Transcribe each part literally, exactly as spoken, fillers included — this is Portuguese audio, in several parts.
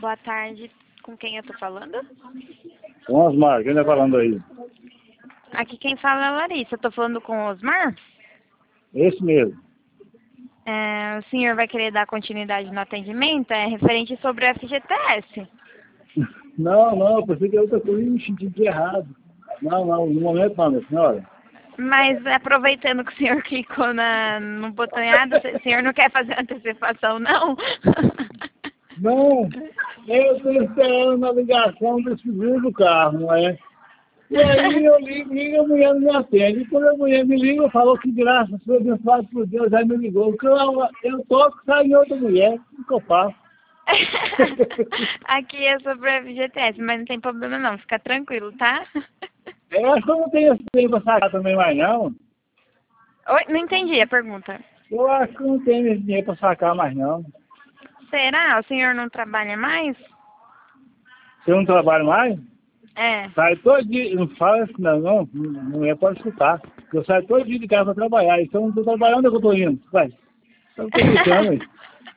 Boa tarde. Com quem eu tô falando? Com Osmar, quem tá falando aí? Aqui quem fala é a Larissa. Eu tô falando com o Osmar? Esse mesmo. É, o senhor vai querer dar continuidade no atendimento? É referente sobre o F G T S. Não, não, eu pensei que eu tô entendi errado. Não, não, no momento não, minha senhora. Mas aproveitando que o senhor clicou na, no botão errado, o senhor não quer fazer antecipação, não? Não, eu estou esperando uma ligação do seguro do carro, não é? E aí eu ligo, ligo, a mulher não me atende. E quando a mulher me liga, falou que graças a Deus, abençoado por Deus, aí me ligou. Porque eu, eu toco, sai em outra mulher, o que eu faço? Aqui é sobre o F G T S, mas não tem problema não, fica tranquilo, tá? Eu acho que eu não tenho esse tempo pra sacar também mais não. Oi, não entendi a pergunta. Eu acho que eu não tenho esse dinheiro pra sacar mais não. Será? O senhor não trabalha mais? Você não trabalha mais? É. Sai todo dia, não fala assim não, não, não é pode escutar. Porque eu saio todo dia de casa para trabalhar, então eu não estou trabalhando, onde é que eu estou indo? Vai, eu estou brincando aí.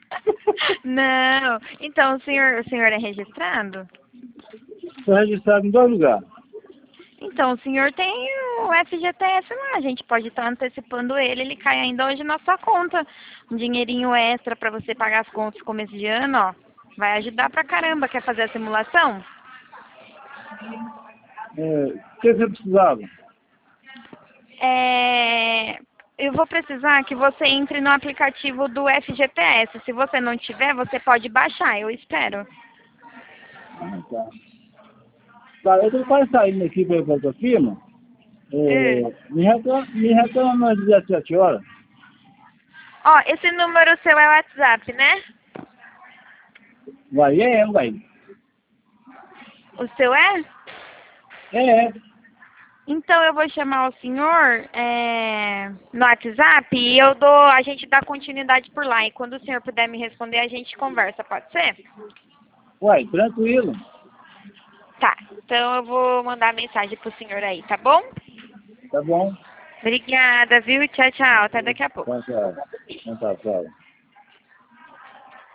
Não. Então, o senhor, o senhor é registrado? Estou registrado em dois lugares. Então, o senhor tem o F G T S lá, a gente pode estar antecipando ele, ele cai ainda hoje na sua conta. Um dinheirinho extra para você pagar as contas no começo de ano, ó. Vai ajudar pra caramba. Quer fazer a simulação? É, o que você precisava? É... Eu vou precisar que você entre no aplicativo do F G T S. Se você não tiver, você pode baixar, eu espero. Ah, tá. Tá, eu estou quase saindo aqui para a tua firma. É, Hum. me retorna, me retorna às dezessete horas. Ó, esse número seu é o WhatsApp, né? Vai, é, vai. O seu é? É, é. Então eu vou chamar o senhor é, no WhatsApp e eu dou, a gente dá continuidade por lá. E quando o senhor puder me responder, a gente conversa, pode ser? Uai, tranquilo. Tá, então eu vou mandar mensagem pro senhor aí, tá bom? Tá bom. Obrigada, viu? Tchau, tchau. Até daqui a pouco. Então, tchau. Então, tá, tchau.